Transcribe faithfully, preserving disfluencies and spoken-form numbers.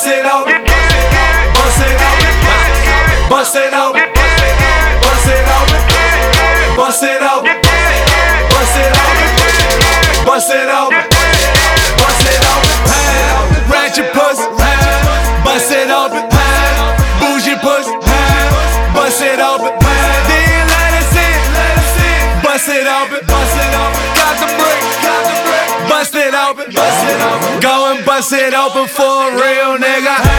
bust it open, bust it open, bust it open, bust it open, bust it open, bust it open, bust it open, bust it open, ratchet pussy, bust it open, bougie pussy, bust it open, then let it sit, bust it open, bust it open, got the brick, got the brick, bust it open, bust it open, go and bust it open for a real nigga.